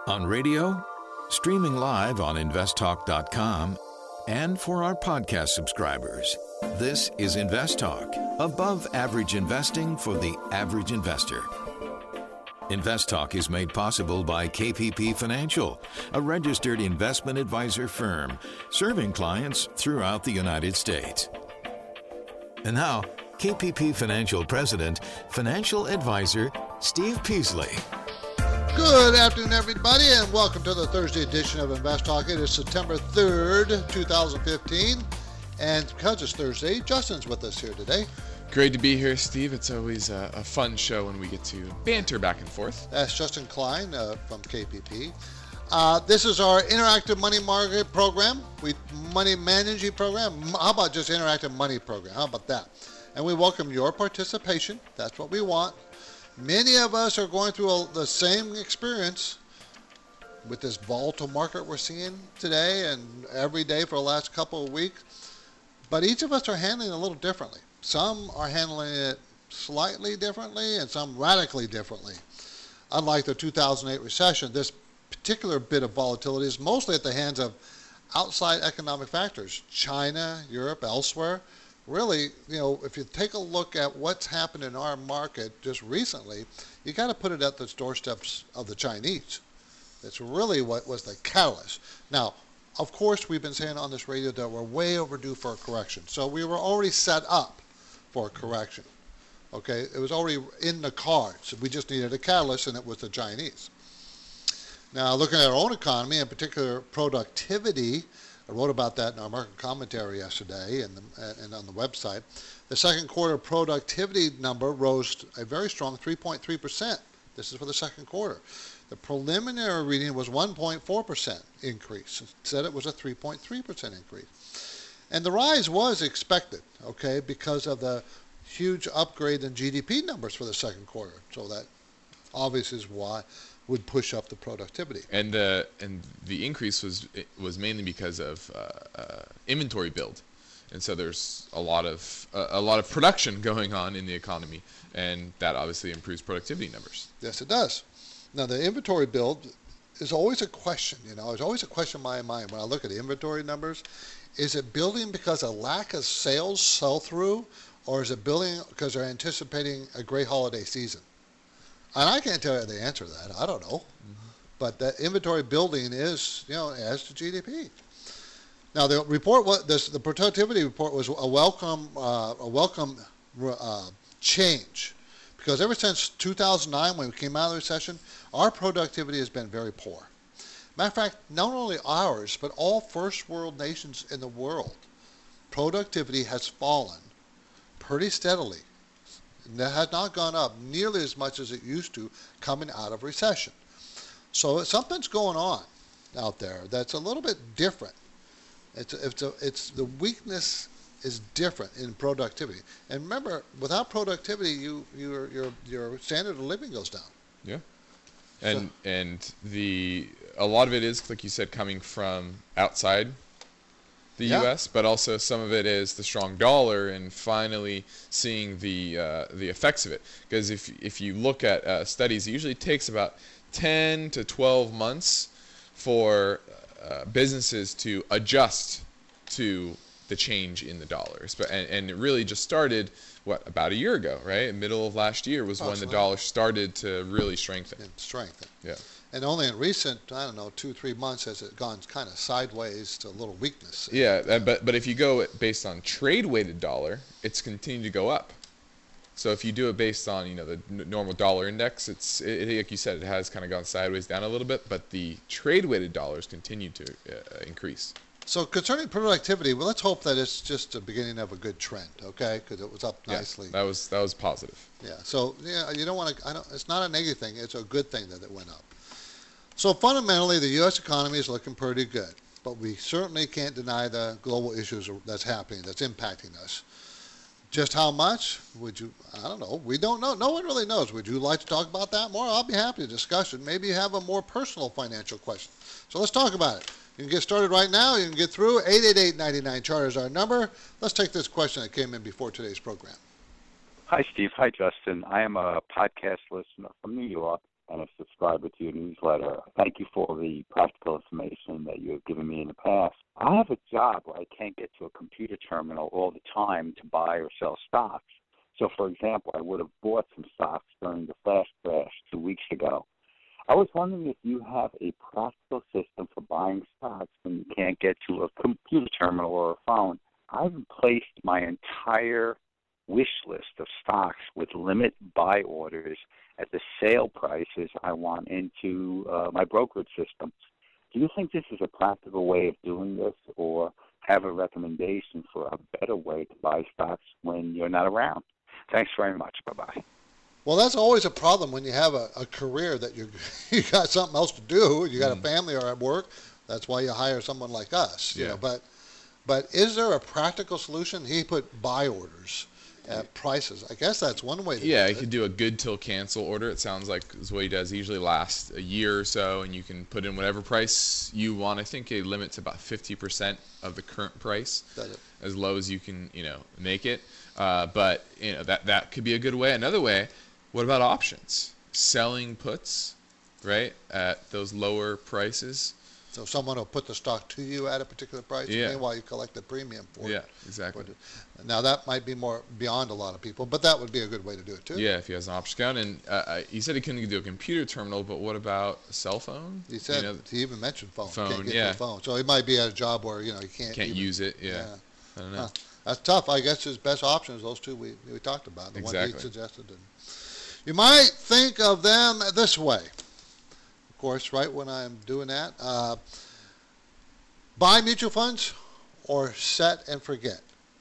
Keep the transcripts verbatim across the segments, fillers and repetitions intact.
On radio, streaming live on invest talk dot com, and for our podcast subscribers. This is Invest Talk, above average investing for the average investor. Invest Talk is made possible by K P P Financial, a registered investment advisor firm serving clients throughout the United States. And now, K P P Financial President, Financial Advisor, Steve Peasley. Good afternoon, everybody, and welcome to the Thursday edition of Invest Talk. It is September third, twenty fifteen, and because it's Thursday, Justin's with us here today. Great to be here, Steve. It's always a, a fun show when we get to banter back and forth. That's Justin Klein uh, from K P P. Uh, this is our interactive money market program, we money managing program. How about just interactive money program? How about that? And we welcome your participation. That's what we want. Many of us are going through a, the same experience with this volatile market we're seeing today and every day for the last couple of weeks. But each of us are handling it a little differently. Some are handling it slightly differently and some radically differently. Unlike the two thousand eight recession, this particular bit of volatility is mostly at the hands of outside economic factors, China, Europe, elsewhere. Really, you know, if you take a look at what's happened in our market just recently, you got to put it at the doorsteps of the Chinese. That's really what was the catalyst. Now, of course, we've been saying on this radio that we're way overdue for a correction. So we were already set up for a correction. Okay, it was already in the cards. We just needed a catalyst, and it was the Chinese. Now, looking at our own economy, in particular productivity, I wrote about that in our market commentary yesterday and, the, and on the website. The second quarter productivity number rose a very strong three point three percent. This is for the second quarter. The preliminary reading was one point four percent increase. It said it was a three point three percent increase. And the rise was expected, okay, because of the huge upgrade in G D P numbers for the second quarter. So that obviously is why would push up the productivity. And uh, and the increase was was mainly because of uh, uh, inventory build, and so there's a lot of uh, a lot of production going on in the economy, and that obviously improves productivity numbers. Yes, it does. Now the inventory build is always a question. You know, there's always a question in my mind when I look at the inventory numbers. Is it building because of lack of sales sell through, or is it building because they're anticipating a great holiday season? And I can't tell you the answer to that. I don't know. Mm-hmm. But that inventory building is, you know, as to G D P. Now the report, was, this, the productivity report was a welcome, uh, a welcome uh, change, because ever since two thousand nine, when we came out of the recession, our productivity has been very poor. Matter of fact, not only ours, but all first world nations in the world, productivity has fallen pretty steadily. That has not gone up nearly as much as it used to coming out of recession. So something's going on out there that's a little bit different. It's a, it's a, it's the weakness is different in productivity. And remember, without productivity, you your your your standard of living goes down. Yeah. And so, and the a lot of it is, like you said, coming from outside the yeah. U S, but also some of it is the strong dollar and finally seeing the uh, the effects of it. Because if if you look at uh, studies, it usually takes about ten to twelve months for uh, businesses to adjust to the change in the dollars. But and, and it really just started, what, about a year ago, right? Middle of last year was Absolutely. when the dollar started to really strengthen. And strengthen. Yeah. And only in recent, I don't know, two, three months has it gone kind of sideways to a little weakness. Yeah, uh, but but if you go based on trade-weighted dollar, it's continued to go up. So if you do it based on, you know, the n- normal dollar index, it's it, it, like you said, it has kind of gone sideways down a little bit, but the trade-weighted dollars continue to uh, increase. So concerning productivity, well, let's hope that it's just the beginning of a good trend, okay? Because it was up nicely. Yeah, that was that was positive. Yeah. So yeah, you don't want to. I don't. It's not a negative thing. It's a good thing that it went up. So fundamentally, the U S economy is looking pretty good, but we certainly can't deny the global issues that's happening, that's impacting us. Just how much? Would you? I don't know. We don't know. No one really knows. Would you like to talk about that more? I'll be happy to discuss it. Maybe you have a more personal financial question. So let's talk about it. You can get started right now. You can get through. eight eight eight, nine nine, chart is our number. Let's take this question that came in before today's program. Hi, Steve. Hi, Justin. I am a podcast listener from New York, and a subscriber to your newsletter. Thank you for the practical information that you have given me in the past. I have a job where I can't get to a computer terminal all the time to buy or sell stocks. So, for example, I would have bought some stocks during the flash crash two weeks ago. I was wondering if you have a practical system for buying stocks when you can't get to a computer terminal or a phone. I've placed my entire wish list of stocks with limit buy orders at the sale prices I want into uh, my brokerage system. Do you think this is a practical way of doing this, or have a recommendation for a better way to buy stocks when you're not around? Thanks very much. Bye-bye. Well, that's always a problem when you have a, a career that you you got something else to do. You got mm. a family or at work. That's why you hire someone like us. Yeah. You know, but but is there a practical solution? He put buy orders at prices. I guess that's one way to yeah, do it. Yeah, you could do a good till cancel order. It sounds like is what he does. It usually lasts a year or so, and you can put in whatever price you want. I think a limit's about fifty percent of the current price, That's it. as low as you can, you know, make it. Uh, but you know that that could be a good way. Another way, what about options? Selling puts, right, at those lower prices. So someone will put the stock to you at a particular price, Yeah. meanwhile you collect the premium for Yeah, it. exactly. Now that might be more beyond a lot of people, but that would be a good way to do it too. Yeah, if he has an option account. And uh, he said he couldn't do a computer terminal, but what about a cell phone? He said, you know, he even mentioned phone. phone, Can't get yeah. to a phone. So he might be at a job where, you know, he can't can't even, use it. Yeah, yeah. I don't know. Huh. That's tough. I guess his best option is those two we, we talked about, the Exactly. one he suggested. And you might think of them this way. Of course, right when I'm doing that, uh, buy mutual funds or set and forget.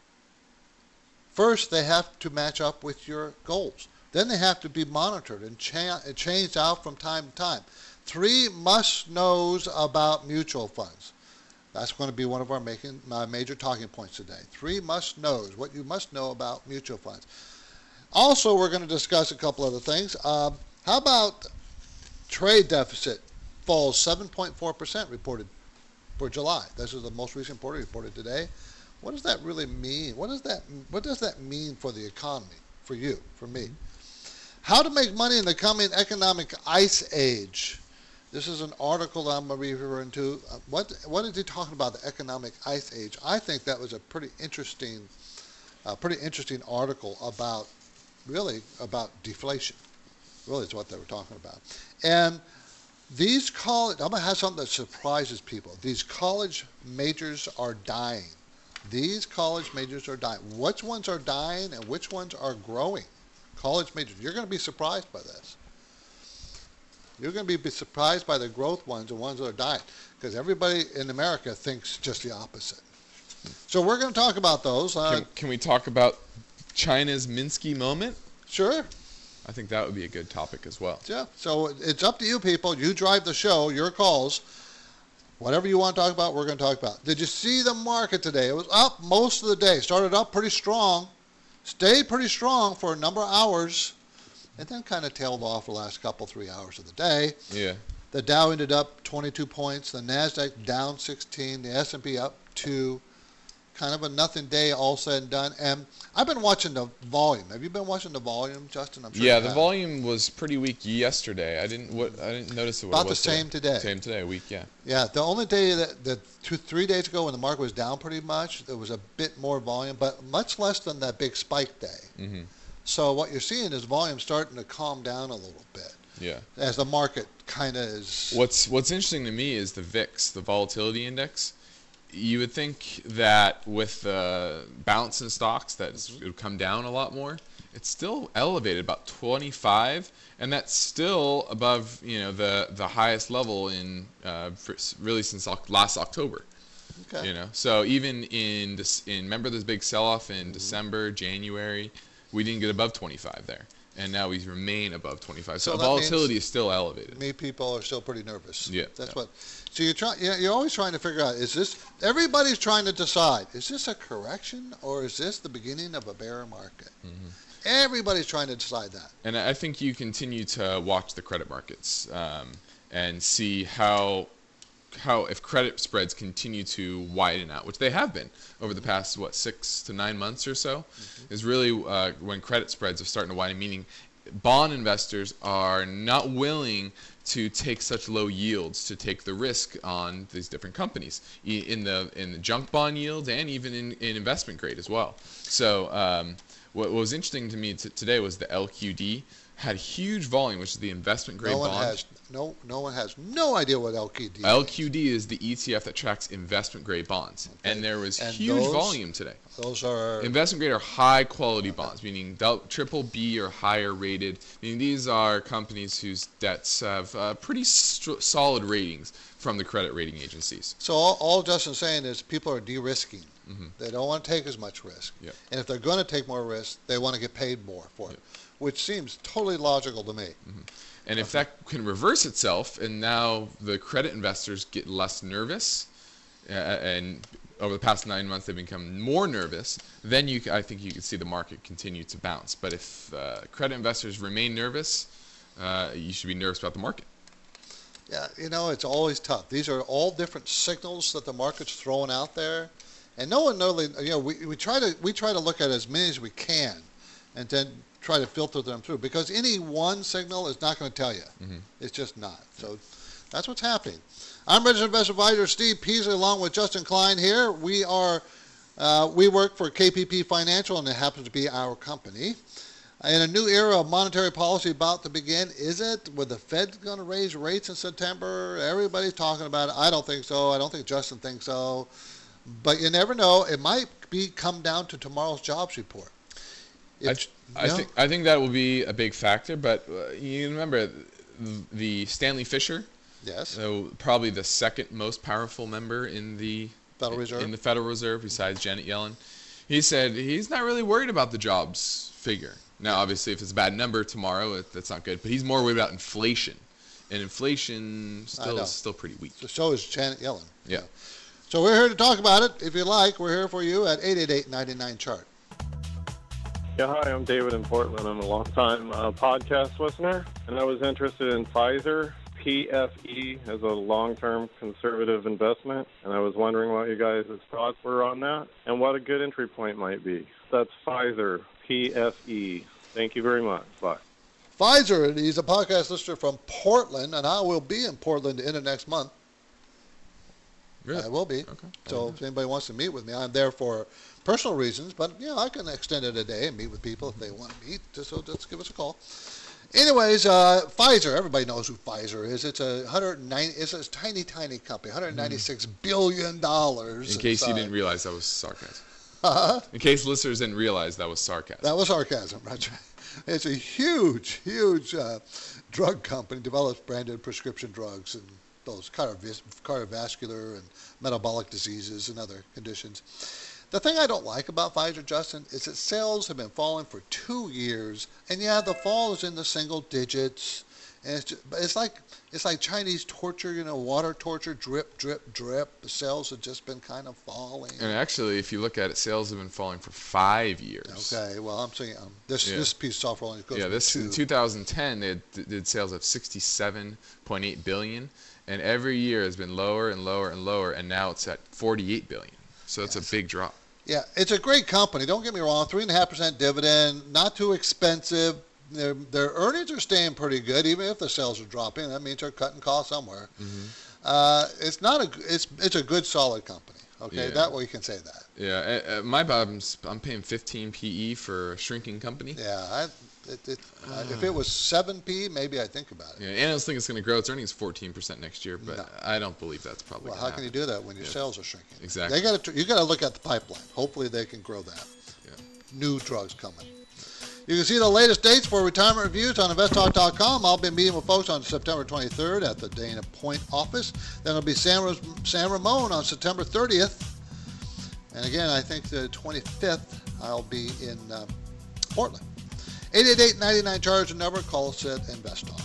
First, they have to match up with your goals. Then they have to be monitored and cha- changed out from time to time. Three must-knows about mutual funds. That's going to be one of our making, my major talking points today. Three must-knows, what you must know about mutual funds. Also, we're going to discuss a couple other things. Uh, how about trade deficit falls seven point four percent reported for July. This is the most recent report reported today. What does that really mean? What does that What does that mean for the economy, for you, for me? How to make money in the coming economic ice age. This is an article that I'm going to be referring to. Uh, what What is he talking about? The economic ice age. I think that was a pretty interesting, uh, pretty interesting article about, really about deflation. Really, is what they were talking about. And these college, I'm going to have something that surprises people. These college majors are dying. These college majors are dying. Which ones are dying and which ones are growing? College majors. You're going to be surprised by this. You're going to be surprised by the growth ones and ones that are dying, because everybody in America thinks just the opposite. So we're going to talk about those. Uh, Can, can we talk about China's Minsky moment? Sure. I think that would be a good topic as well. Yeah. So it's up to you people. You drive the show. Your calls. Whatever you want to talk about, we're going to talk about. Did you see the market today? It was up most of the day. Started up pretty strong. Stayed pretty strong for a number of hours. And then kind of tailed off the last couple, three hours of the day. Yeah. The Dow ended up twenty-two points. The NASDAQ down sixteen. The S and P up two. Kind of a nothing day, all said and done. And I've been watching the volume. Have you been watching the volume, Justin? I'm sure Yeah, you the have. volume was pretty weak yesterday. I didn't what I didn't notice it. What About it was the same today. Same today, a week, yeah. Yeah, the only day that, that two, three days ago when the market was down pretty much, there was a bit more volume, but much less than that big spike day. Mm-hmm. So what you're seeing is volume starting to calm down a little bit. Yeah. As the market kind of is. What's What's interesting to me is the V I X, the volatility index. You would think that with the bounce in stocks that it would come down a lot more. It's still elevated about twenty-five, and that's still above you know the the highest level in uh, for, really since last October. Okay. You know, so even in this, in remember this big sell-off in mm-hmm. December, January, we didn't get above twenty-five there, and now we remain above twenty-five. So, So that volatility means is still elevated. Me people are still pretty nervous. Yeah. That's yeah. what. So you're trying. You're always trying to figure out: is this? Everybody's trying to decide: is this a correction or is this the beginning of a bear market? Mm-hmm. Everybody's trying to decide that. And I think you continue to watch the credit markets um, and see how how if credit spreads continue to widen out, which they have been over the past what six to nine months or so, mm-hmm. is really uh, when credit spreads are starting to widen, meaning bond investors are not willing to take such low yields to take the risk on these different companies in the in the junk bond yields and even in, in investment grade as well. So um, what, what was interesting to me t- today was the L Q D had huge volume, which is the investment grade no one bond. Has, no, no one has no idea what L Q D is. L Q D is the E T F that tracks investment grade bonds, okay. and there was and huge those, volume today. Those are investment grade are high quality bonds, meaning triple B or higher rated. Meaning these are companies whose debts have uh, pretty st- solid ratings from the credit rating agencies. So all, all Justin's saying is people are de-risking. Mm-hmm. They don't want to take as much risk, yep. and if they're going to take more risk, they want to get paid more for yep. it, which seems totally logical to me. Mm-hmm. And if that can reverse itself, and now the credit investors get less nervous, uh, and over the past nine months they've become more nervous, then you, I think you could see the market continue to bounce. But if uh, credit investors remain nervous, uh, you should be nervous about the market. Yeah, you know, it's always tough. These are all different signals that the market's throwing out there, and no one really, you know, we, we try to we try to look at as many as we can, and then try to filter them through, because any one signal is not going to tell you. Mm-hmm. It's just not. So that's what's happening. I'm registered investment advisor Steve Peasley, along with Justin Klein here. We are uh, we work for K P P Financial, and it happens to be our company. In a new era of monetary policy about to begin, is it? With the Fed going to raise rates in September? Everybody's talking about it. I don't think so. I don't think Justin thinks so. But you never know. It might be come down to tomorrow's jobs report. If, I, I think I think that will be a big factor. But uh, you remember the Stanley Fischer, yes, so probably the second most powerful member in the Federal Reserve. in the Federal Reserve besides Janet Yellen. He said he's not really worried about the jobs figure. Now, obviously, if it's a bad number tomorrow, it, that's not good. But he's more worried about inflation, and inflation still is still pretty weak. So, so is Janet Yellen. Yeah. yeah. So we're here to talk about it. If you like, we're here for you at eight eight eight, nine nine, C H A R T. Yeah, hi, I'm David in Portland. I'm a long-time uh, podcast listener, and I was interested in Pfizer, P F E, as a long-term conservative investment, and I was wondering what you guys' thoughts were on that and what a good entry point might be. That's Pfizer, P F E. Thank you very much. Bye. Pfizer, he's a podcast listener from Portland, and I will be in Portland in the next month. Really? I will be. Okay. So if anybody wants to meet with me, I'm there for personal reasons, but you know, I can extend it a day and meet with people if they want to meet. Just, so just give us a call. Anyways, uh, Pfizer, everybody knows who Pfizer is. It's a one hundred ninety, it's a tiny, tiny company, one hundred ninety-six mm. billion dollars. In case inside. you didn't realize that was sarcasm. Uh-huh. In case listeners didn't realize that was sarcasm. That was sarcasm, that's right. It's a huge, huge uh, drug company, develops branded prescription drugs and those cardiovas- cardiovascular and metabolic diseases and other conditions. The thing I don't like about Pfizer, Justin, is that sales have been falling for two years, and yeah, the fall is in the single digits. And it's just, it's like it's like Chinese torture, you know, water torture, drip, drip, drip. The sales have just been kind of falling. And actually, if you look at it, sales have been falling for five years. Okay, well, I'm saying um, this yeah. this piece of software only goes. Yeah, this two. in two thousand ten they had, did sales of sixty-seven point eight billion, and every year has been lower and lower and lower, and now it's at forty-eight billion. So it's yes. a big drop. Yeah, it's a great company. Don't get me wrong. Three and a half percent dividend, not too expensive. Their their earnings are staying pretty good, even if the sales are dropping. That means they're cutting costs somewhere. Mm-hmm. Uh, it's not a it's it's a good solid company. Okay, yeah. that way you can say that. Yeah, uh, my bottom's I'm paying fifteen P E for a shrinking company. Yeah, I, it, it, uh, if it was seven P, maybe I'd think about it. Yeah, analysts think it's going to grow its earnings fourteen percent next year, but no. I don't believe that's probably. Well, gonna how can happen. you do that when your yeah. sales are shrinking? Exactly. They got to you got to look at the pipeline. Hopefully, they can grow that. Yeah. New drugs coming. You can see the latest dates for retirement reviews on invest talk dot com. I'll be meeting with folks on September twenty-third at the Dana Point office. Then it'll be San, San Ramon on September thirtieth. And again, I think the twenty-fifth, I'll be in uh, Portland. eight eight eight, nine nine, charge the number. Call us at InvestTalk.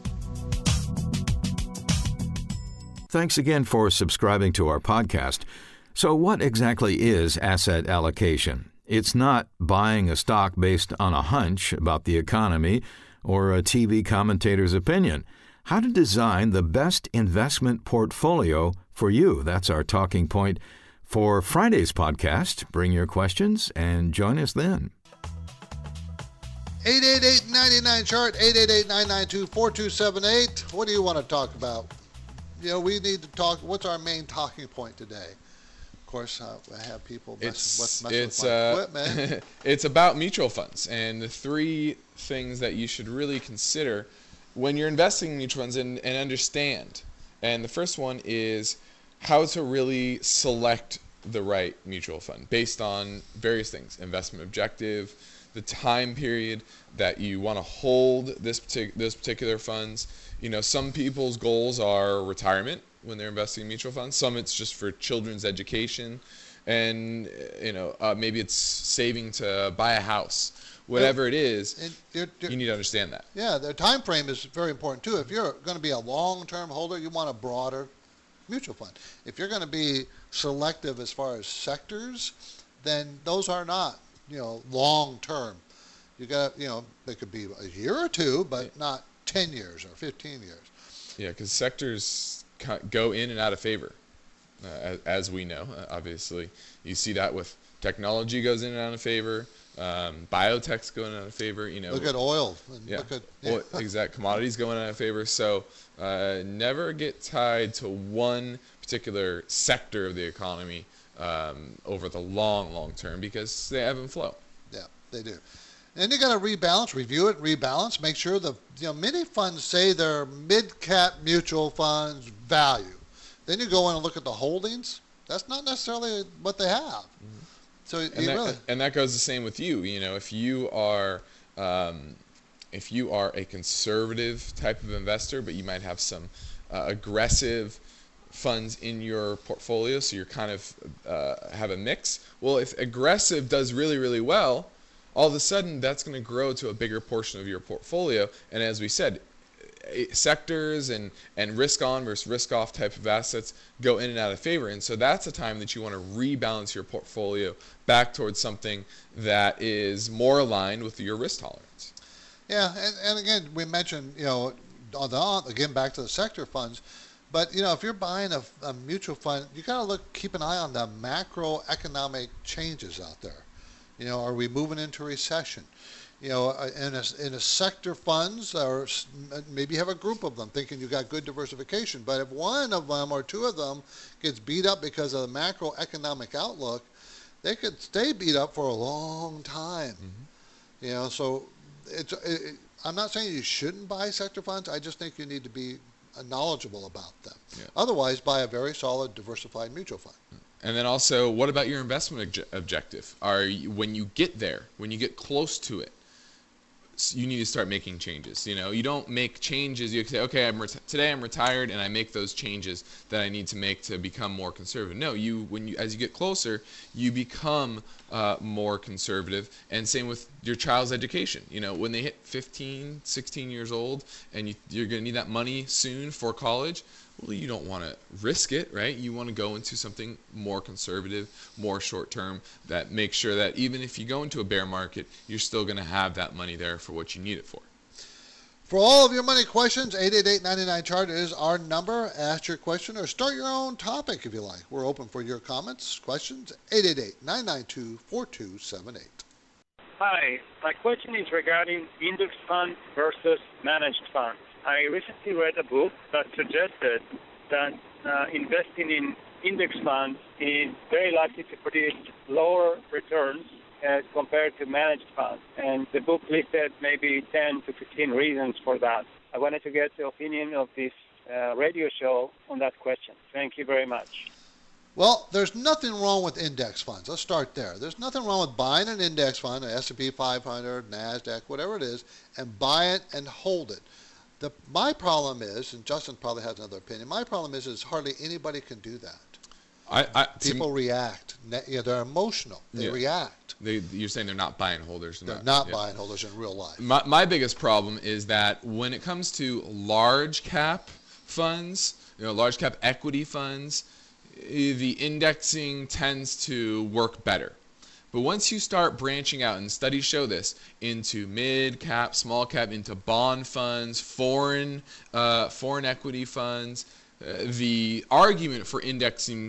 Thanks again for subscribing to our podcast. So what exactly is asset allocation? It's not buying a stock based on a hunch about the economy or a T V commentator's opinion. How to design the best investment portfolio for you. That's our talking point for Friday's podcast. Bring your questions and join us then. eight eight eight, nine nine, chart, eight eight eight, nine nine two, four two seven eight. What do you want to talk about? You know, we need to talk. What's our main talking point today? Of course, uh, I have people messing, It's messing it's with my uh, equipment. it's about mutual funds and the three things that you should really consider when you're investing in mutual funds and, and understand. And the first one is how to really select the right mutual fund based on various things: investment objective, the time period that you want to hold this partic- those particular funds. You know, some people's goals are retirement when they're investing in mutual funds. Some it's just for children's education, and you know, uh, maybe it's saving to buy a house. Whatever it is, And you're- you're- you need to understand that. Yeah, the time frame is very important too. If you're going to be a long-term holder, you want a broader mutual fund. If you're going to be selective as far as sectors, then those are not, you know, long-term. You got, you know, they could be a year or two, but not ten years or fifteen years. Yeah, because sectors co- go in and out of favor, uh, as, as we know. Uh, obviously, you see that with technology goes in and out of favor. Um, biotech's going out of favor. You know, Look at oil. And yeah, look at, yeah. well, exact commodities going out of favor. So uh, never get tied to one particular sector of the economy um, over the long, long term, because they ebb and flow. Yeah, they do. And you got to rebalance, review it, rebalance, make sure the, you know, many funds say they're mid-cap mutual funds value. Then you go in and look at the holdings. That's not necessarily what they have. Mm-hmm. So And you that, really, and that goes the same with you. You know, if you are um, if you are a conservative type of investor, but you might have some uh, aggressive funds in your portfolio, so you're kind of uh, have a mix. Well, if aggressive does really, really well, all of a sudden that's going to grow to a bigger portion of your portfolio. And as we said, sectors and, and risk on versus risk off type of assets go in and out of favor. And so that's a time that you want to rebalance your portfolio back towards something that is more aligned with your risk tolerance. yeah, and, and again, we mentioned, you know, on the, again, back to the sector funds. But, you know, if you're buying a, a mutual fund, you got to look, keep an eye on the macroeconomic changes out there. You know, are we moving into recession? You know, in a, in a sector funds, or maybe you have a group of them thinking you got good diversification. But if one of them or two of them gets beat up because of the macroeconomic outlook, they could stay beat up for a long time. Mm-hmm. You know, so it's. It, I'm not saying you shouldn't buy sector funds. I just think you need to be knowledgeable about them. Yeah. Otherwise, buy a very solid diversified mutual fund. And then also, what about your investment obje- objective? Are you, when you get there, when you get close to it, you need to start making changes. You know, you don't make changes. You say, okay, I'm reti- today I'm retired, and I make those changes that I need to make to become more conservative. No, you when you as you get closer, you become uh, more conservative. And same with your child's education. You know, when they hit fifteen, sixteen years old, and you, you're going to need that money soon for college. Well, you don't want to risk it, right? You want to go into something more conservative, more short-term, that makes sure that even if you go into a bear market, you're still going to have that money there for what you need it for. For all of your money questions, eight eight eight, nine nine, chart is our number. Ask your question or start your own topic if you like. We're open for your comments, questions, eight eight eight, nine nine two, four two seven eight. Hi, my question is regarding index funds versus managed funds. I recently read a book that suggested that uh, investing in index funds is very likely to produce lower returns as compared to managed funds. And the book listed maybe ten to fifteen reasons for that. I wanted to get the opinion of this uh, radio show on that question. Thank you very much. Well, there's nothing wrong with index funds. Let's start there. There's nothing wrong with buying an index fund, an S and P five hundred, NASDAQ, whatever it is, and buy it and hold it. The, my problem is, and Justin probably has another opinion, my problem is, is hardly anybody can do that. I, I, People react. You know, they're emotional. They yeah. react. They, you're saying they're not buy and holders. They're not, not yeah. buy and holders in real life. My, my biggest problem is that when it comes to large cap funds, you know, large cap equity funds, the indexing tends to work better. But once you start branching out, and studies show this, into mid cap, small cap, into bond funds, foreign uh, foreign equity funds, uh, the argument for indexing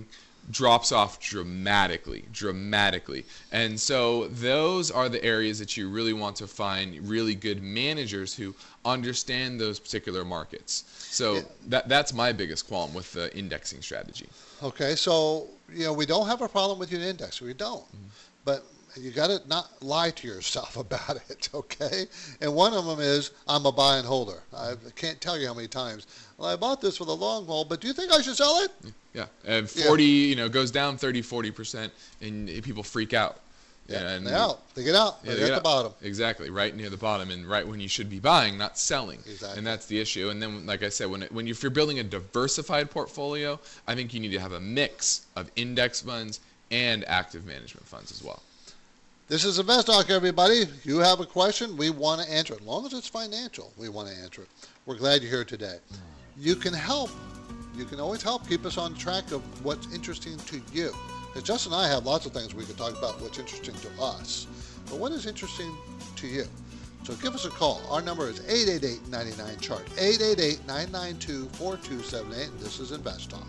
drops off dramatically, dramatically. And so those are the areas that you really want to find really good managers who understand those particular markets. So Yeah. that that's my biggest qualm with the indexing strategy. Okay, so you know we don't have a problem with your index. We don't, but you got to not lie to yourself about it. Okay, and one of them is I'm a buy and holder. I can't tell you how many times. Well, I bought this for the long haul, but do you think I should sell it? Yeah, and forty, you know, goes down thirty, forty percent, and people freak out. Yeah, and they're out. They get out. Yeah, They're they at get the out. bottom. Exactly, right near the bottom, and right when you should be buying, not selling. Exactly. And that's the issue. And then, like I said, when it, when you, if you're building a diversified portfolio, I think you need to have a mix of index funds and active management funds as well. This is InvestTalk, everybody. You have a question, we want to answer it. As long as it's financial, we want to answer it. We're glad you're here today. You can help. You can always help keep us on track of what's interesting to you. Because Justin and I have lots of things we could talk about what's interesting to us. But what is interesting to you? So give us a call. Our number is eight eight eight, nine nine, chart, eight eight eight, nine nine two, four two seven eight, and this is InvestTalk.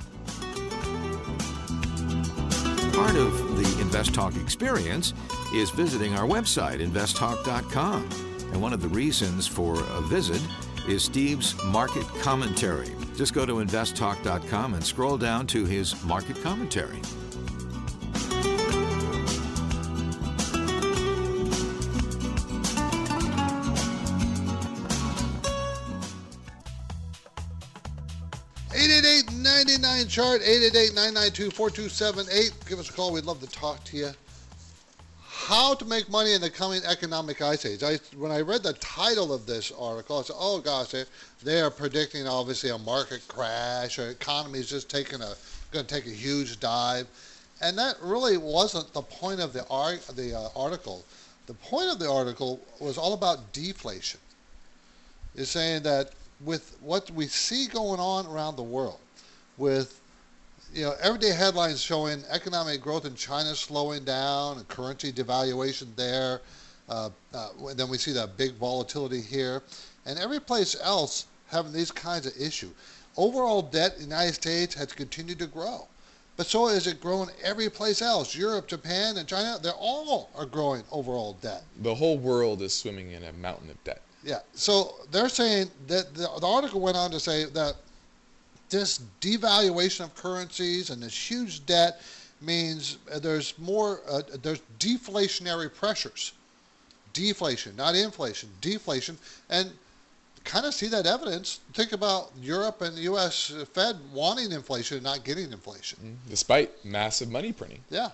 Part of the Invest Talk experience is visiting our website, invest talk dot com. And one of the reasons for a visit is Steve's market commentary. Just go to invest talk dot com and scroll down to his market commentary. eight eight eight, nine nine, chart, eight eight eight, nine nine two, four two seven eight. Give us a call. We'd love to talk to you. How to make money in the coming economic ice age. I, when I read the title of this article, I said, oh gosh, they, they are predicting obviously a market crash, or economy is just taking a, going to take a huge dive. And that really wasn't the point of the, ar- the uh, article. The point of the article was all about deflation. It's saying that with what we see going on around the world, with you know everyday headlines showing economic growth in China slowing down, and currency devaluation there, uh, uh, then we see that big volatility here, and every place else having these kinds of issues. Overall debt in the United States has continued to grow, but so has it grown every place else. Europe, Japan, and China, they all are growing overall debt. The whole world is swimming in a mountain of debt. Yeah, so they're saying that the, the article went on to say that this devaluation of currencies and this huge debt means there's more, uh, there's deflationary pressures. Deflation, not inflation, deflation. And kind of see that evidence. Think about Europe and the U S Fed wanting inflation and not getting inflation. Despite massive money printing. Yeah.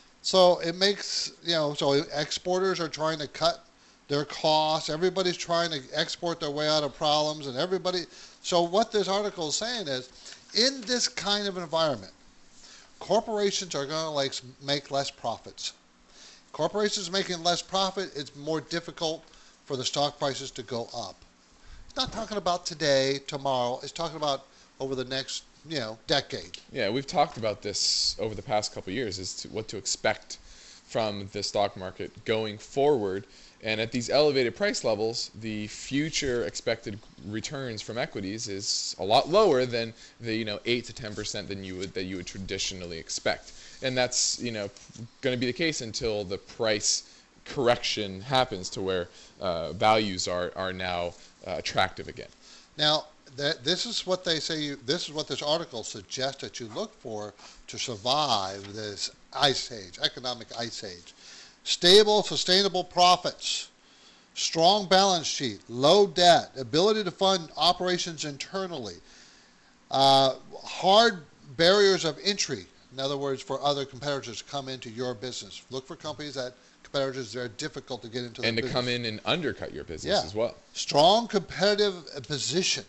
So it makes, you know, so exporters are trying to cut their costs. Everybody's trying to export their way out of problems, and everybody. So what this article is saying is, in this kind of environment, corporations are going to like make less profits. Corporations making less profit, it's more difficult for the stock prices to go up. It's not talking about today, tomorrow. It's talking about over the next, you know, decade. Yeah, we've talked about this over the past couple of years, as to what to expect from the stock market going forward. And at these elevated price levels, the future expected returns from equities is a lot lower than the you know eight to ten percent than you would that you would traditionally expect. And that's you know going to be the case until the price correction happens to where uh, values are are now uh, attractive again. Now, that, this is what they say. You, this is what this article suggests that you look for to survive this ice age, economic ice age. Stable, sustainable profits, strong balance sheet, low debt, ability to fund operations internally, uh, hard barriers of entry. In other words, for other competitors to come into your business. Look for companies that competitors that are difficult to get into. And to business. come in and undercut your business Yeah. as well. Strong competitive position.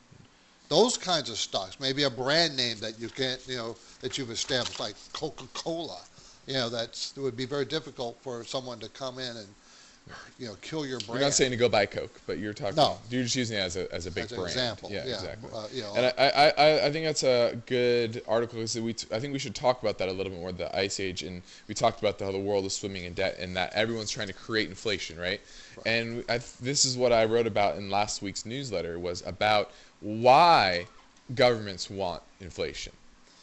Those kinds of stocks, maybe a brand name that you can't, you know, that you've established, like Coca-Cola. You know, that's, it would be very difficult for someone to come in and, you know, kill your brand. You're not saying to go buy Coke, but you're talking. No. You're just using it as a as a big As an brand. example, Yeah, yeah, exactly. uh, you know. and I, I, I, I think that's a good article because we t- I think we should talk about that a little bit more. The ice age, and we talked about the, how the world is swimming in debt, and that everyone's trying to create inflation, right? right. And I, this is what I wrote about in last week's newsletter was about why governments want inflation.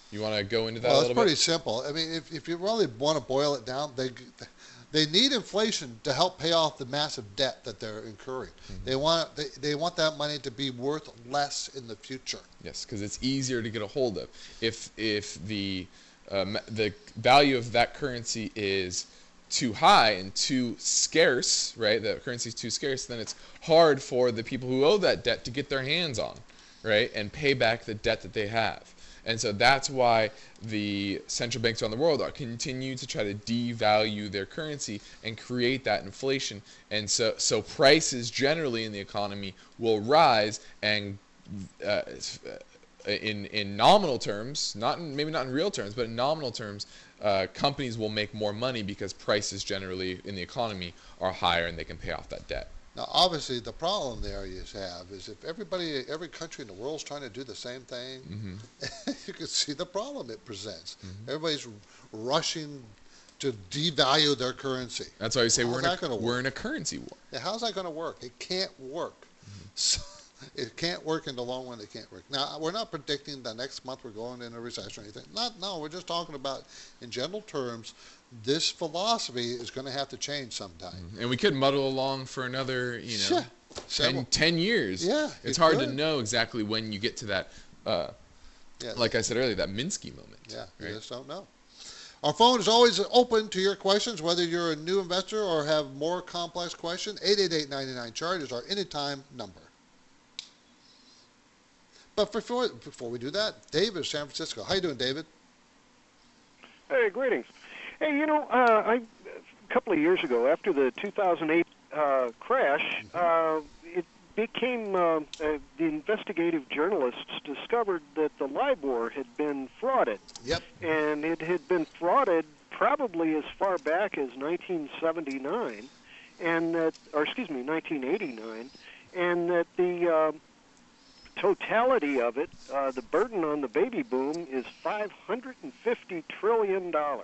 You want to go into that well, a little it's pretty bit? simple. I mean, if, if you really want to boil it down, they they need inflation to help pay off the massive debt that they're incurring. Mm-hmm. They want they, they want that money to be worth less in the future. Yes, because it's easier to get a hold of. If if the um, the value of that currency is too high and too scarce, right? The currency is too scarce, then it's hard for the people who owe that debt to get their hands on, right, and pay back the debt that they have. And so that's why the central banks around the world are continue to try to devalue their currency and create that inflation. And so, so prices generally in the economy will rise, and uh, in in nominal terms, not in, maybe not in real terms, but in nominal terms, uh, companies will make more money because prices generally in the economy are higher and they can pay off that debt. Now, obviously, the problem there you have is if everybody, every country in the world is trying to do the same thing, mm-hmm. you can see the problem it presents. Mm-hmm. Everybody's rushing to devalue their currency. That's why I say how's we're in a, we're in a currency war. Yeah, how's that going to work? It can't work. Mm-hmm. So, it can't work in the long run. It can't work. Now, we're not predicting that next month we're going in a recession or anything. Not, no, we're just talking about, in general terms, this philosophy is going to have to change sometime. Mm-hmm. And we could muddle along for another, you know, yeah. ten, ten years. Yeah, it's hard could. to know exactly when you get to that, uh, yeah. like I said earlier, that Minsky moment. Yeah, right? you just don't know. Our phone is always open to your questions, whether you're a new investor or have more complex questions. eight eight eight, nine nine, C H A R T is our anytime number. But before, before we do that, David, San Francisco. How you doing, David? Hey, greetings. Hey, you know, uh, I, a couple of years ago, after the two thousand eight uh, crash, uh, it became, uh, uh, the investigative journalists discovered that the LIBOR had been frauded. Yep. And it had been frauded probably as far back as nineteen seventy-nine, and that, or excuse me, nineteen eighty-nine, and that the uh, totality of it, uh, the burden on the baby boom, is five hundred fifty trillion dollars.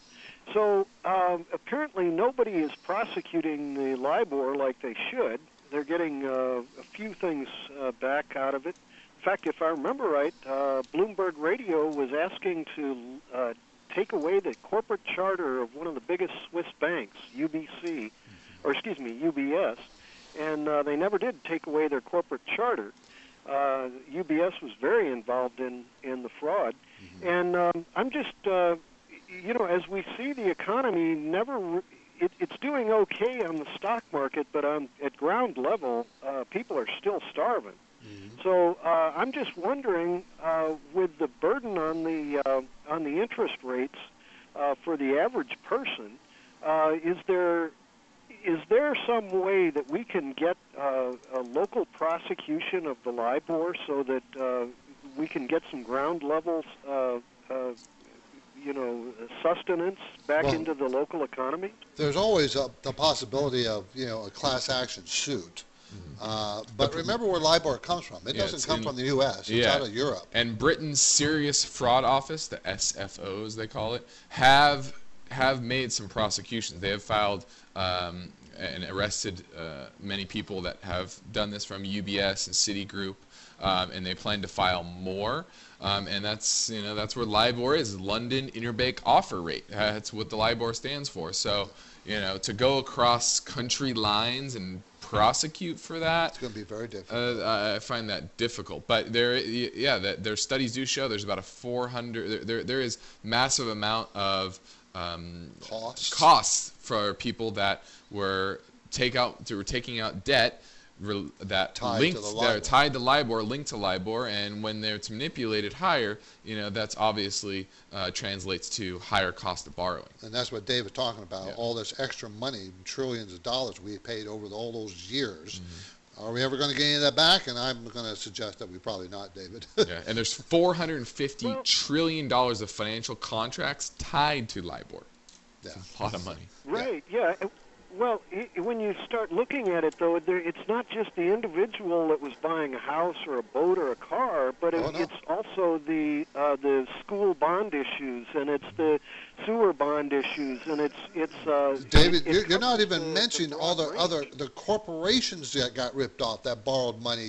So um, apparently nobody is prosecuting the LIBOR like they should. They're getting uh, a few things uh, back out of it. In fact, if I remember right, uh, Bloomberg Radio was asking to uh, take away the corporate charter of one of the biggest Swiss banks, U B C, or excuse me, U B S, and uh, they never did take away their corporate charter. Uh, U B S was very involved in, in the fraud. Mm-hmm. And um, I'm just... Uh, You know, as we see the economy never, re- it, it's doing okay on the stock market, but on at ground level, uh, people are still starving. Mm-hmm. So uh, I'm just wondering, uh, with the burden on the uh, on the interest rates uh, for the average person, uh, is there is there some way that we can get uh, a local prosecution of the LIBOR so that uh, we can get some ground levels? Uh, uh, you know, sustenance back well, into the local economy? There's always a, the possibility of, you know, a class action suit. Mm-hmm. Uh, but remember where LIBOR comes from. It yeah, doesn't come in, from the U S. It's yeah. out of Europe. And Britain's Serious Fraud Office, the S F Os they call it, have have made some prosecutions. They have filed um, and arrested uh, many people that have done this from U B S and Citigroup, um, and they plan to file more. Um, and that's, you know, that's where LIBOR is, London Interbank Offer Rate. That's what the LIBOR stands for. So, you know, to go across country lines and prosecute for that, it's going to be very difficult. Uh, I find that difficult. But there, yeah, that their studies do show there's about a four hundred. There, there, there is massive amount of um, costs costs for people that were take out, that were taking out debt. That tied linked, to the that are tied to LIBOR, linked to LIBOR, and when it's manipulated higher, you know, that's obviously uh, translates to higher cost of borrowing. And that's what David's talking about. Yeah. All this extra money, trillions of dollars we paid over all those years. Mm-hmm. Are we ever going to get any of that back? And I'm going to suggest that we probably not, David. Yeah, and there's four hundred fifty well, trillion dollars of financial contracts tied to LIBOR. Yeah, a lot of money. Right. Yeah. yeah. Well, when you start looking at it, though, there, it's not just the individual that was buying a house or a boat or a car, but it, oh, no. it's also the uh, the school bond issues, and it's the sewer bond issues, and it's it's. Uh, David, it, you're, it you're not even the, mentioning the all the range. other the corporations that got ripped off that borrowed money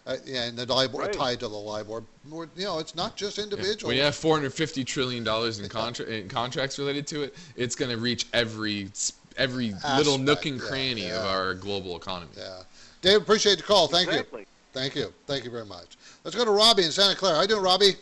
uh, yeah, and the LIBOR Right. tied to the LIBOR. We're, you know, it's not just individuals. When you have four hundred fifty trillion dollars in, contra- in contracts related to it, it's going to reach every every little nook Aspect, and yeah, cranny yeah. of our global economy. Yeah. Dave, appreciate the call. Thank exactly. you. Thank you. Thank you very much. Let's go to Robbie in Santa Clara. How you doing, Robbie?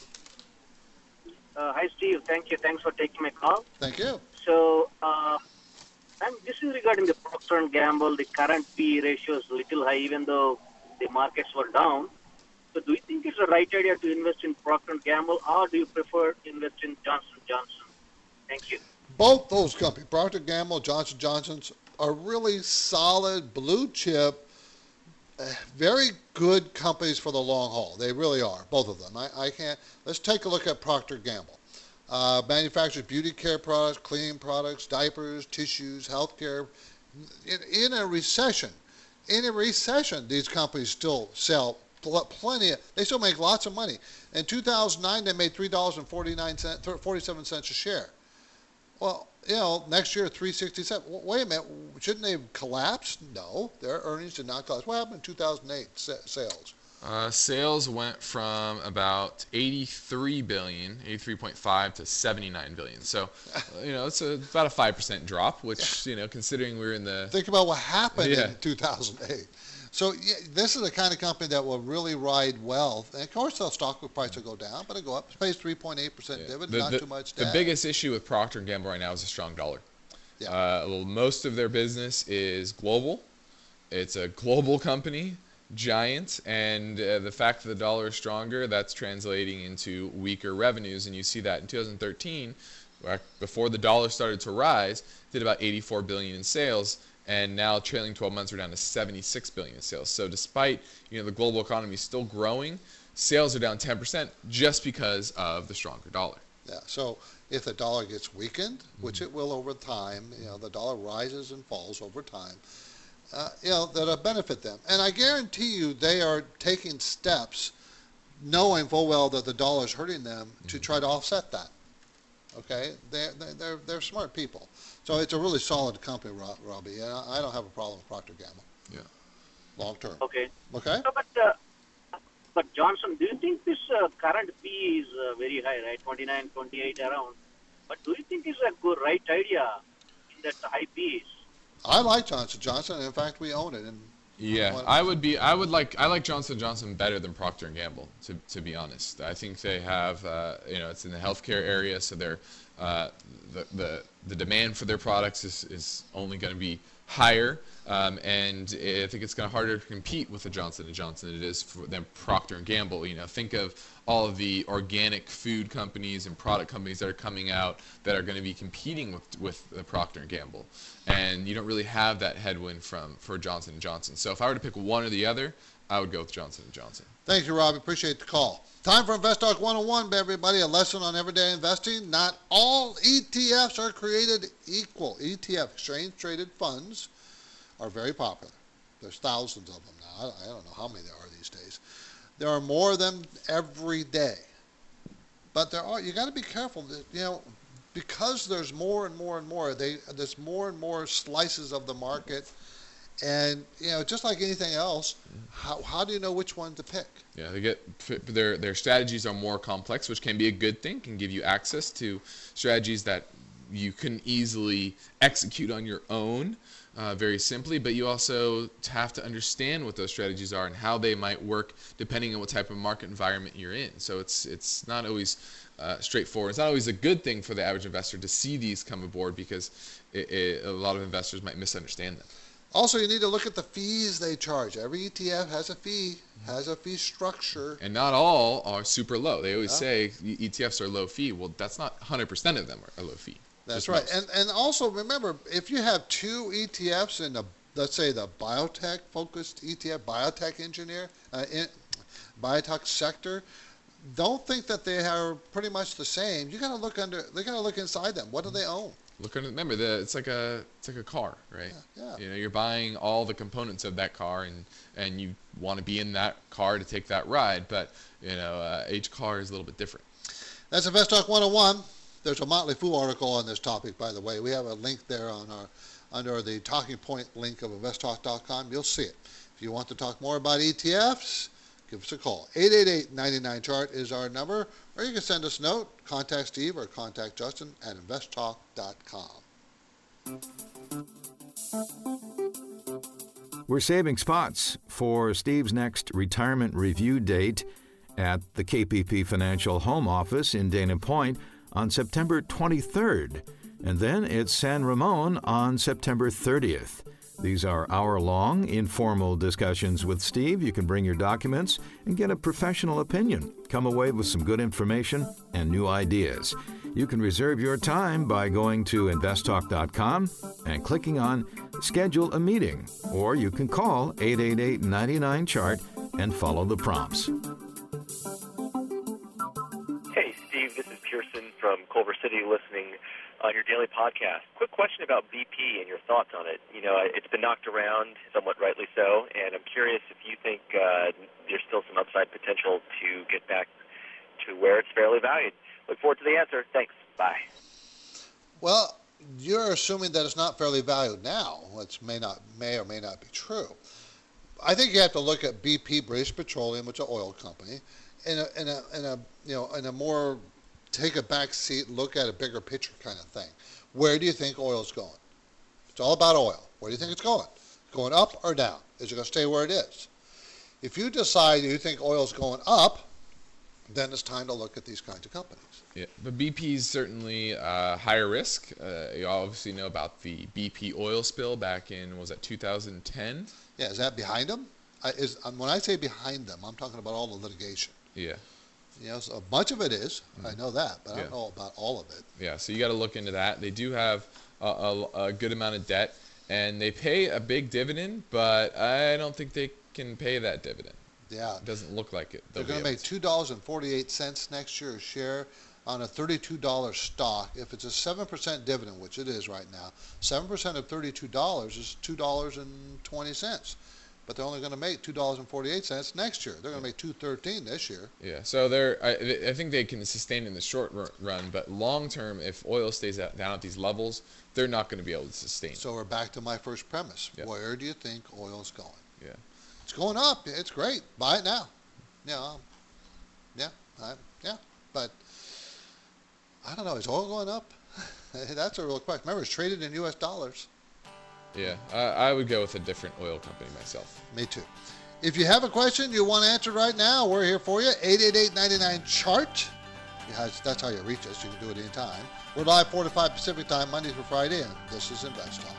Uh, hi, Steve. Thank you. Thanks for taking my call. Thank you. So, uh, and this is regarding the Procter and Gamble. The current P E ratio is a little high, even though the markets were down. So, do you think it's the right idea to invest in Procter and Gamble, or do you prefer to invest in Johnson and Johnson? Thank you. Both those companies, Procter and Gamble, Johnson and Johnson's, are really solid, blue chip, uh, very good companies for the long haul. They really are, both of them. I, I can't. Let's take a look at Procter and Gamble. Uh, manufactures beauty care products, cleaning products, diapers, tissues, healthcare. In, in a recession, in a recession, these companies still sell pl- plenty. Of, they still make lots of money. In two thousand nine, they made three dollars and forty-nine cents, forty-seven cents a share. Well, you know, next year three sixty-seven. Wait a minute, shouldn't they have collapsed? No, their earnings did not collapse. What happened in two thousand eight sales? Uh, sales went from about eighty-three billion, eighty-three point five to seventy-nine billion. So, uh, you know, it's a, about a five percent drop, which, you know, considering we're in the... Think about what happened Yeah. in two thousand eight. So yeah, this is the kind of company that will really ride well. And of course, the stock price will go down, but it'll go up. It pays three point eight percent Yeah. dividend, The- not the- too much The debt. biggest issue with Procter and Gamble right now is a strong dollar. Yeah. Uh, well, most of their business is global. It's a global company, giant, and uh, the fact that the dollar is stronger, that's translating into weaker revenues. And you see that in two thousand thirteen, where before the dollar started to rise, did about eighty-four billion dollars in sales. And now trailing twelve months are down to seventy-six billion dollars in sales. So despite, you know, the global economy still growing, sales are down ten percent just because of the stronger dollar. Yeah. So if the dollar gets weakened, which it will over time, you know, the dollar rises and falls over time, uh, you know, that'll benefit them. And I guarantee you they are taking steps knowing full well that the dollar is hurting them to try to offset that. Okay? They're, they're, they're smart people. So it's a really solid company, Rob- Robbie. And I I don't have a problem with Procter and Gamble. Yeah. Long term. Okay. Okay? So, but, uh, but Johnson, do you think this uh, current P E is uh, very high, right? twenty-nine, twenty-eight around. But do you think it's a good, right idea in that high P Es? I like Johnson Johnson. In fact, we own it. And Yeah, What- I would be. I would like. I like Johnson and Johnson better than Procter and Gamble. To to be honest, I think they have. Uh, you know, it's in the healthcare area, so they're uh, the the the demand for their products is is only going to be higher, um, and I think it's going to harder to compete with the Johnson and Johnson than it is for than Procter and Gamble. You know, think of all of the organic food companies and product companies that are coming out that are going to be competing with with the Procter and Gamble, and you don't really have that headwind from for Johnson and Johnson. So if I were to pick one or the other, I would go with Johnson and Johnson. Thank you, Robbie. Appreciate the call. Time for Invest Talk one oh one, everybody. A lesson on everyday investing. Not all E T Fs are created equal. E T F, exchange-traded funds, are very popular. There's thousands of them now. I don't know how many there are these days. There are more of them every day. But there are. You got to be careful. That, you know, because there's more and more and more. They there's more and more slices of the market. And, you know, just like anything else, how, how do you know which one to pick? Yeah, they get their their strategies are more complex, which can be a good thing. Can give you access to strategies that you couldn't easily execute on your own, uh, very simply. But you also have to understand what those strategies are and how they might work depending on what type of market environment you're in. So it's it's not always uh, straightforward. It's not always a good thing for the average investor to see these come aboard because it, it, a lot of investors might misunderstand them. Also, you need to look at the fees they charge. Every E T F has a fee, has a fee structure. And not all are super low. They always Yeah. say E T Fs are low fee. Well, that's not one hundred percent of them are low fee. That's Just right. most. And and also remember, if you have two E T Fs in the, let's say the biotech focused E T F, biotech engineer, uh, in, biotech sector, don't think that they are pretty much the same. You got to look under. They got to look inside them. What do they own? Look under. Remember, the, it's like a it's like a car, right? Yeah, yeah. You know, you're buying all the components of that car, and and you want to be in that car to take that ride. But you know, uh, each car is a little bit different. That's Invest Talk one oh one. There's a Motley Fool article on this topic, by the way. We have a link there on our under the talking point link of invest talk dot com. You'll see it. If you want to talk more about E T Fs, give us a call. eight eight eight, nine nine, chart is our number, or you can send us a note, contact Steve or contact Justin at invest talk dot com. We're saving spots for Steve's next retirement review date at the K P P Financial Home Office in Dana Point on September twenty-third. And then it's San Ramon on September thirtieth. These are hour-long, informal discussions with Steve. You can bring your documents and get a professional opinion. Come away with some good information and new ideas. You can reserve your time by going to invest talk dot com and clicking on Schedule a Meeting, or you can call eight eight eight, nine nine, chart and follow the prompts. Hey, Steve, this is Pearson from Culver City listening on your daily podcast. Quick question about B P and your thoughts on it. You know, it's been knocked around, somewhat rightly so, and I'm curious if you think uh, there's still some upside potential to get back to where it's fairly valued. Look forward to the answer. Thanks. Bye. Well, you're assuming that it's not fairly valued now, which may not, may or may not be true. I think you have to look at B P, British Petroleum, which is an oil company, in a, in a, in a, you know, in a more take a back seat, look at a bigger picture kind of thing. Where do you think oil's going? It's all about oil. Where do you think it's going? Going up or down? Is it going to stay where it is? If you decide you think oil's going up, then it's time to look at these kinds of companies. Yeah, but B P is certainly uh, higher risk. Uh, you obviously know about the B P oil spill back in, what was that, two thousand ten? Yeah, is that behind them? I, is, um, when I say behind them, I'm talking about all the litigation. Yeah. You know, so much of it is. Mm-hmm. I know that, but I don't Yeah. know about all of it. Yeah, so you got to look into that. They do have a, a, a good amount of debt, and they pay a big dividend, but I don't think they can pay that dividend. Yeah. It doesn't look like it. They're They'll going be to able make two dollars and forty-eight cents next year a share on a thirty-two dollars stock. If it's a seven percent dividend, which it is right now, seven percent of thirty-two dollars is two dollars and twenty cents. But they're only going to make two dollars and forty-eight cents next year. They're going to make two dollars and thirteen cents this year. Yeah, so they're. I, I think they can sustain in the short run, but long term, if oil stays at, down at these levels, they're not going to be able to sustain. So we're back to my first premise. Yep. Where do you think oil's going? Yeah. It's going up. It's great. Buy it now. Yeah, um, yeah, I, yeah. But I don't know. Is oil going up? That's a real question. Remember, it's traded in U S dollars. Yeah, I, I would go with a different oil company myself. Me too. If you have a question you want answered right now, we're here for you. eight eight eight, nine nine, chart. That's how you reach us. You can do it anytime. We're live four to five Pacific time, Monday through Friday, and this is Invest Talk.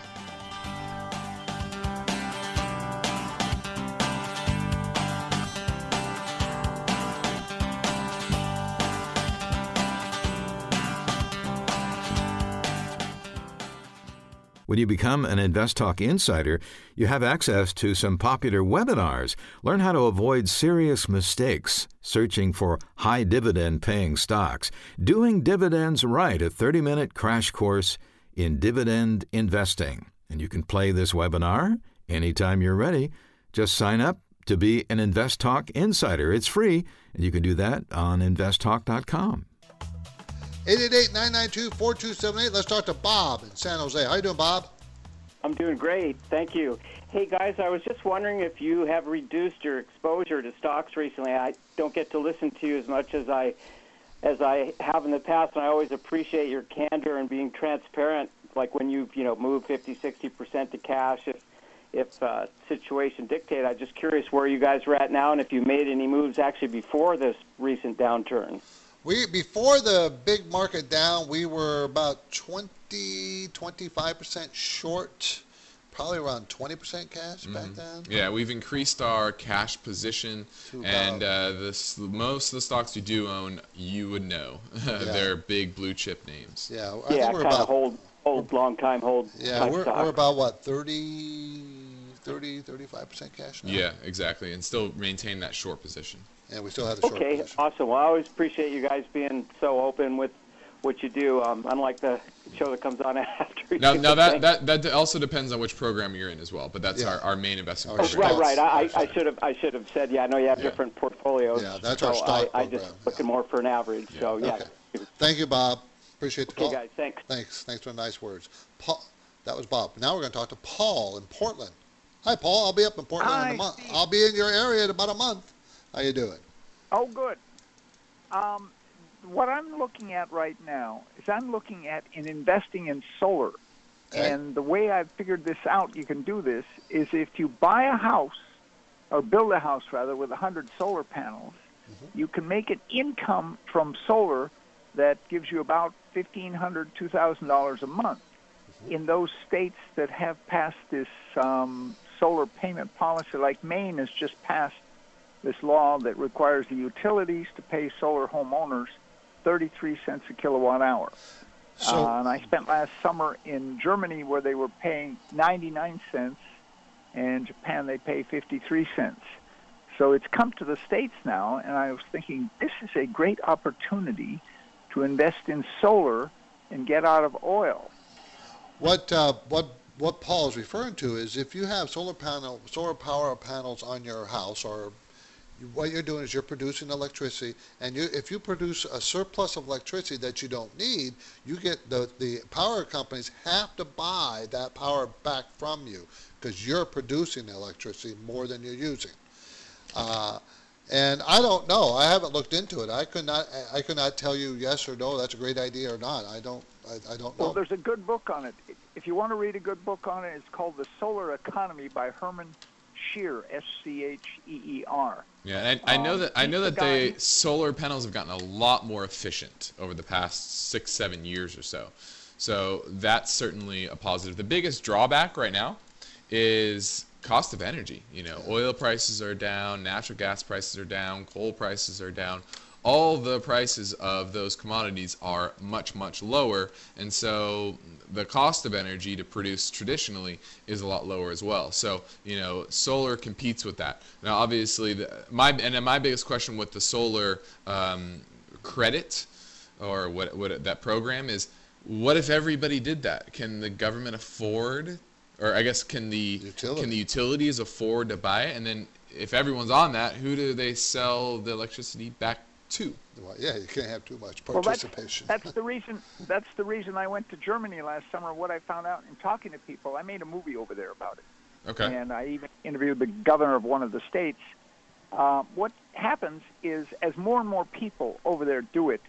When you become an Invest Talk Insider, you have access to some popular webinars. Learn how to avoid serious mistakes, searching for high dividend paying stocks, doing dividends right, a thirty-minute crash course in dividend investing. And you can play this webinar anytime you're ready. Just sign up to be an Invest Talk Insider. It's free, and you can do that on invest talk dot com. eight eight eight, nine nine two, four two seven eight. Let's talk to Bob in San Jose. How you doing, Bob? I'm doing great. Thank you. Hey, guys, I was just wondering if you have reduced your exposure to stocks recently. I don't get to listen to you as much as I as I have in the past, and I always appreciate your candor and being transparent, like when you, you know, move fifty, sixty percent to cash if if uh, situation dictate. I'm just curious where you guys are at now and if you made any moves actually before this recent downturn. We before the big market down, we were about twenty, twenty-five percent short, probably around twenty percent cash mm-hmm. back then. Yeah, we've increased our cash position, and uh, this, most of the stocks you do own, you would know. Yeah. They're big blue chip names. Yeah, I yeah, think we're kind about of hold, hold, long time hold. Yeah, we're, we're about what thirty, thirty, thirty-five percent cash now. Yeah, exactly, and still maintain that short position. And we still have the short Okay, position. awesome. Well, I always appreciate you guys being so open with what you do, um, unlike the show that comes on after you. Now, now that, that that also depends on which program you're in as well, but that's yeah. our, our main investment oh, program. Right, right. I, I should have I should have said, yeah, I know you have yeah. different portfolios. Yeah, that's so our stock I, program. I just looking yeah. more for an average, yeah. so yeah. Okay. Thank you, Bob. Appreciate the okay, call. Okay, guys, thanks. Thanks. Thanks for the nice words. Paul, that was Bob. Now we're going to talk to Paul in Portland. Hi, Paul. I'll be up in Portland Hi, in a month. Steve. I'll be in your area in about a month. How you doing? Oh, good. Um, what I'm looking at right now is I'm looking at in investing in solar. Okay. And the way I've figured this out, you can do this, is if you buy a house, or build a house rather, with one hundred solar panels, mm-hmm. you can make an income from solar that gives you about fifteen hundred dollars, two thousand dollars a month. Mm-hmm. In those states that have passed this um, solar payment policy, like Maine has just passed this law that requires the utilities to pay solar homeowners thirty-three cents a kilowatt hour. So, uh, and I spent last summer in Germany where they were paying ninety-nine cents, and in Japan they pay fifty-three cents. So it's come to the States now, and I was thinking this is a great opportunity to invest in solar and get out of oil. What uh, what what Paul is referring to is if you have solar panel solar power panels on your house, or what you're doing is you're producing electricity, and you, if you produce a surplus of electricity that you don't need, you get the, the power companies have to buy that power back from you because you're producing electricity more than you're using. Uh, and I don't know. I haven't looked into it. I could not. I could not tell you yes or no. That's a great idea or not. I don't. I, I don't know. Well, there's a good book on it. If you want to read a good book on it, it's called The Solar Economy by Herman Scheer, S C H E E R. Yeah, and I, I know um, that I know the that guy, the solar panels have gotten a lot more efficient over the past six, seven years or so. So that's certainly a positive. The biggest drawback right now is cost of energy. You know, oil prices are down, natural gas prices are down, coal prices are down. All the prices of those commodities are much, much lower, and so the cost of energy to produce traditionally is a lot lower as well. So, you know, solar competes with that. Now, obviously, the, my and my biggest question with the solar um, credit, or what what that program is, what if everybody did that? Can the government afford, or I guess can the Utility. can the utilities afford to buy it? And then if everyone's on that, who do they sell the electricity back to? Well, yeah, you can't have too much well, that's, participation. that's the reason. That's the reason I went to Germany last summer. What I found out in talking to people, I made a movie over there about it. Okay. And I even interviewed the governor of one of the states. Uh, what happens is, as more and more people over there do it,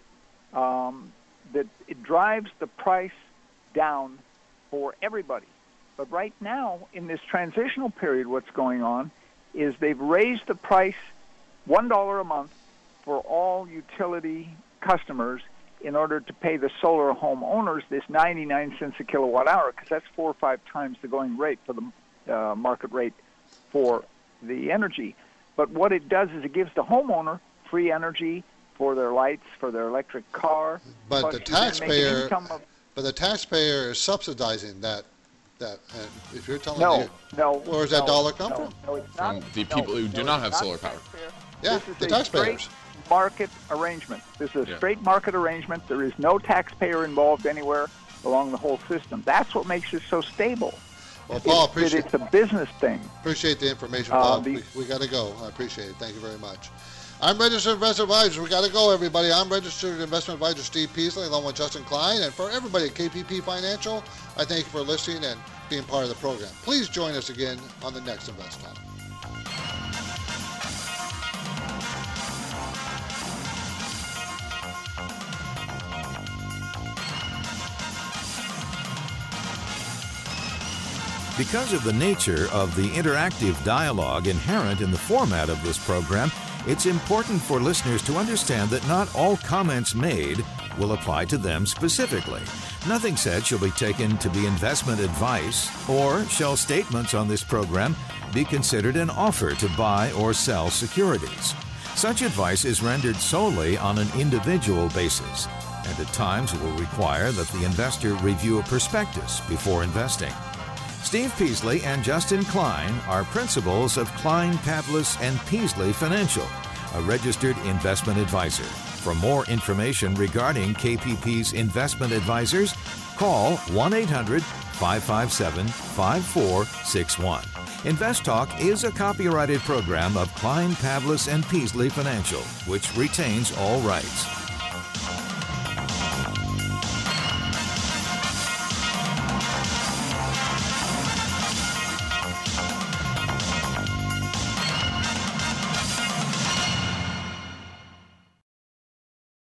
um, that it drives the price down for everybody. But right now, in this transitional period, what's going on is they've raised the price one dollar a month for all utility customers in order to pay the solar homeowners this ninety-nine cents a kilowatt hour, because that's four or five times the going rate for the uh, market rate for the energy. But what it does is it gives the homeowner free energy for their lights, for their electric car. But Plus the you can make an taxpayer, income of, but the taxpayer is subsidizing that. That and if you're telling no, me, no, where does that no, dollar come no, from? No, it's not. From the no, people who no, do not it's have solar power. taxpayer. Yeah, This is the a taxpayers. straight market arrangement. This is a Yeah. straight market arrangement. There is no taxpayer involved anywhere along the whole system. That's what makes it so stable. Well, Paul, it's, appreciate it's a business thing. appreciate the information, Uh, Paul. the- we we got to go. I appreciate it. Thank you very much. I'm registered investment advisor. We got to go, everybody. I'm registered investment advisor Steve Peasley, along with Justin Klein, and for everybody at K P P Financial, I thank you for listening and being part of the program. Please join us again on the next Invest Talk. Because of the nature of the interactive dialogue inherent in the format of this program, it's important for listeners to understand that not all comments made will apply to them specifically. Nothing said shall be taken to be investment advice, or shall statements on this program be considered an offer to buy or sell securities. Such advice is rendered solely on an individual basis, and at times will require that the investor review a prospectus before investing. Steve Peasley and Justin Klein are principals of Klein, Pavlis and Peasley Financial, a registered investment advisor. For more information regarding K P P's investment advisors, call one eight hundred, five five seven, five four six one. Invest Talk is a copyrighted program of Klein, Pavlis and Peasley Financial, which retains all rights.